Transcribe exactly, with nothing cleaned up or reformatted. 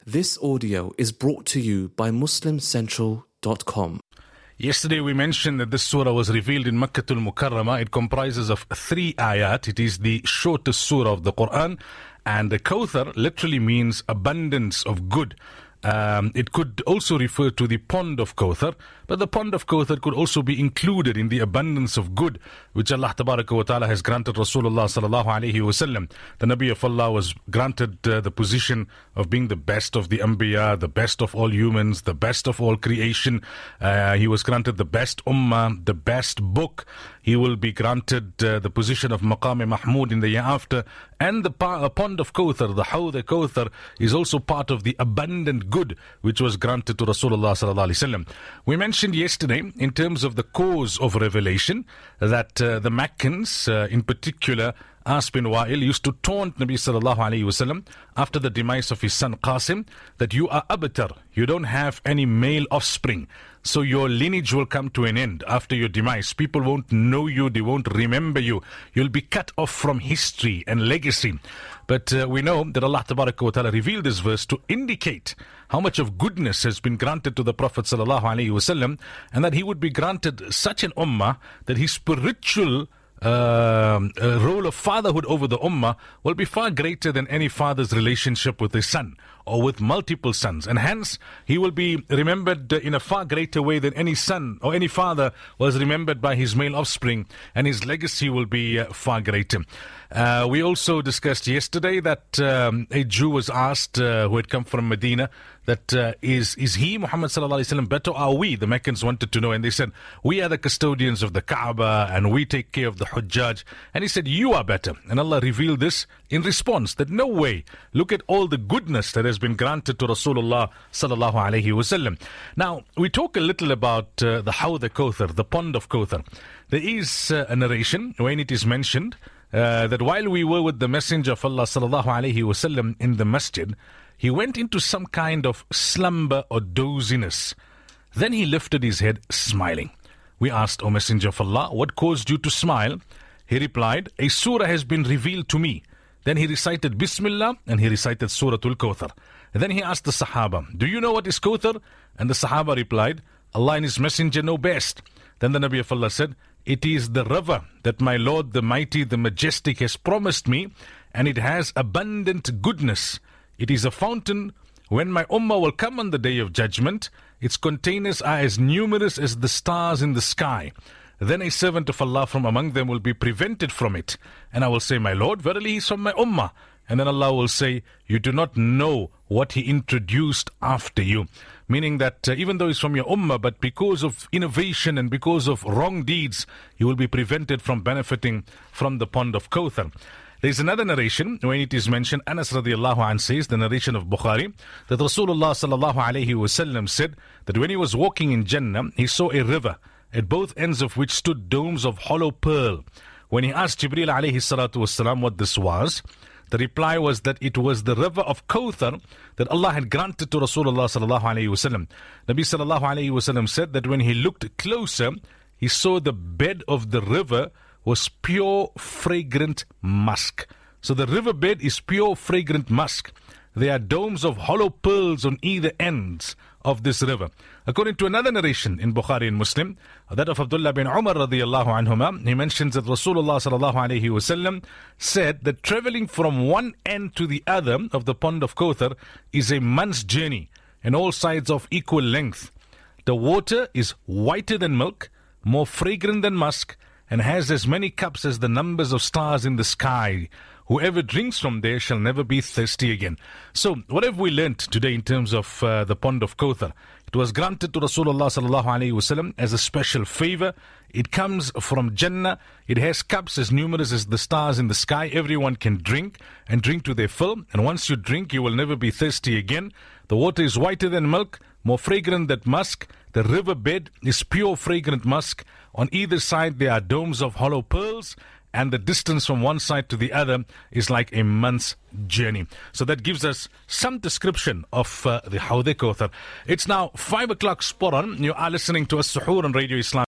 This audio is brought to you by Muslim Central dot com. Yesterday we mentioned that this surah was revealed in Makkah al-Mukarramah. It comprises of three ayat. It is the shortest surah of the Quran. And the Kawthar literally means abundance of good. Um, it could also refer to the pond of Kawthar, but the pond of Kawthar could also be included in the abundance of good which Allah Tabaraka wa Ta'ala has granted Rasulullah Sallallahu Alaihi Wasallam. The Nabi of Allah was granted uh, the position of being the best of the Anbiya, the best of all humans, the best of all creation. Uh, he was granted the best ummah, the best book. He will be granted uh, the position of Maqam Mahmud in the year after. And the pa- pond of Kawthar, the Hawd Kawthar, is also part of the abundant good which was granted to Rasulullah Sallallahu Alaihi Wasallam. We mentioned yesterday, in terms of the cause of revelation, that uh, the Meccans, uh, in particular, As bin Wa'il, used to taunt Nabi Sallallahu Alaihi Wasallam after the demise of his son Qasim, that you are abtar, you don't have any male offspring, so your lineage will come to an end after your demise. People won't know you, they won't remember you, you'll be cut off from history and legacy. But uh, we know that Allah Tabaraka wa Ta'ala revealed this verse to indicate how much of goodness has been granted to the Prophet Sallallahu Alaihi Wasallam, and that he would be granted such an ummah that his spiritual Uh, uh, role of fatherhood over the ummah will be far greater than any father's relationship with his son or with multiple sons, and hence he will be remembered in a far greater way than any son or any father was remembered by his male offspring, and his legacy will be uh, far greater. Uh, we also discussed yesterday that um, a Jew was asked uh, who had come from Medina that uh, is is he, Muhammad sallallahu alaihi wasallam, better or are we? The Meccans wanted to know, and they said, we are the custodians of the Kaaba and we take care of the Hujjaj. And he said, you are better. And Allah revealed this in response, that no way, look at all the goodness that has been granted to Rasulullah sallallahu alaihi wasallam. Now, we talk a little about uh, the Hawd Kawthar, the pond of Kawthar. There is uh, a narration when it is mentioned uh, that while we were with the Messenger of Allah sallallahu alaihi wasallam in the masjid, he went into some kind of slumber or doziness. Then he lifted his head, smiling. We asked, O Messenger of Allah, what caused you to smile? He replied, a surah has been revealed to me. Then he recited Bismillah, and he recited Surah Al-Kawthar. And then he asked the Sahaba, do you know what is Kawthar? And the Sahaba replied, Allah and His Messenger know best. Then the Nabi of Allah said, it is the river that my Lord, the Mighty, the Majestic, has promised me, and it has abundant goodness. It is a fountain. When my ummah will come on the day of judgment, its containers are as numerous as the stars in the sky. Then a servant of Allah from among them will be prevented from it. And I will say, my Lord, verily he is from my ummah. And then Allah will say, you do not know what he introduced after you. Meaning that uh, even though he's from your ummah, but because of innovation and because of wrong deeds, you will be prevented from benefiting from the pond of Kawthar. There is another narration when it is mentioned, Anas radiallahu anh says, the narration of Bukhari, that Rasulullah sallallahu alayhi wasallam said that when he was walking in Jannah, he saw a river, at both ends of which stood domes of hollow pearl. When he asked Jibreel alayhi salatu wasalam what this was, the reply was that it was the river of Kawthar that Allah had granted to Rasulullah sallallahu alayhi wasallam. Nabi sallallahu alayhi wasallam said that when he looked closer, he saw the bed of the river was pure fragrant musk. So the riverbed is pure fragrant musk. There are domes of hollow pearls on either ends of this river. According to another narration in Bukhari and Muslim, that of Abdullah bin Umar radiyallahu anhuma, he mentions that Rasulullah sallallahu alayhi wasallam said that traveling from one end to the other of the pond of Kawthar is a month's journey, and all sides of equal length. The water is whiter than milk, more fragrant than musk, and has as many cups as the numbers of stars in the sky. Whoever drinks from there shall never be thirsty again. So, what have we learnt today in terms of uh, the pond of Kawthar? It was granted to Rasulullah sallallahu alaihi wasallam as a special favor. It comes from Jannah. It has cups as numerous as the stars in the sky. Everyone can drink and drink to their fill. And once you drink, you will never be thirsty again. The water is whiter than milk, more fragrant than musk. The riverbed is pure fragrant musk. On either side there are domes of hollow pearls, and the distance from one side to the other is like a month's journey. So that gives us some description of uh, the Hawd Kawthar. It's now five o'clock spot on. You are listening to As-Suhoor on Radio Islam.